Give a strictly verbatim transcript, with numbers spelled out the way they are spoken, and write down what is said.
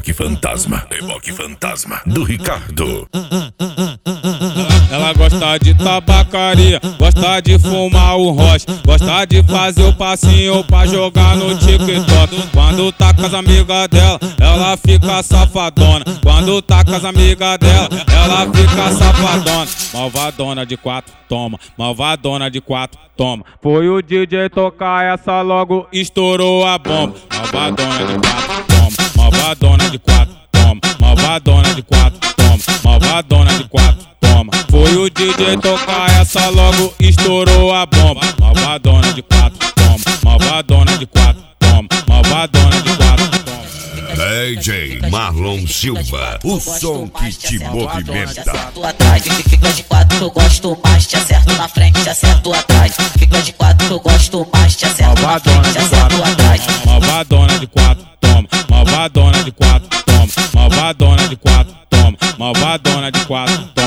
Reboque fantasma, reboque fantasma do Ricardo. Ela gosta de tabacaria, gosta de fumar o rocha, gosta de fazer o passinho pra jogar no TikTok. Quando tá com as amigas dela, ela fica safadona. Quando tá com as amigas dela, ela fica safadona. Malvadona de quatro, toma. Malvadona de quatro, toma. Foi o D J tocar essa, logo estourou a bomba. Malvadona de quatro, toma. Malvadona de quatro, toma. Malvadona de quatro, toma. Malvadona de quatro, toma. Foi o D J tocar essa, logo estourou a bomba. Malvadona de quatro, toma. Malvadona de quatro, toma. Malvadona de quatro, toma. D J Marlon Silva, o som que te movimenta. Te acerto atrás, fica de quatro que eu gosto mais. Te acerto na frente, te acerto atrás. Fica de quatro que eu gosto mais. Te acerto na frente, te acerto atrás. Malvadona de quatro, toma. Malvadona de quatro, toma. Malvadona de quatro, toma. Malvadona de quatro, toma.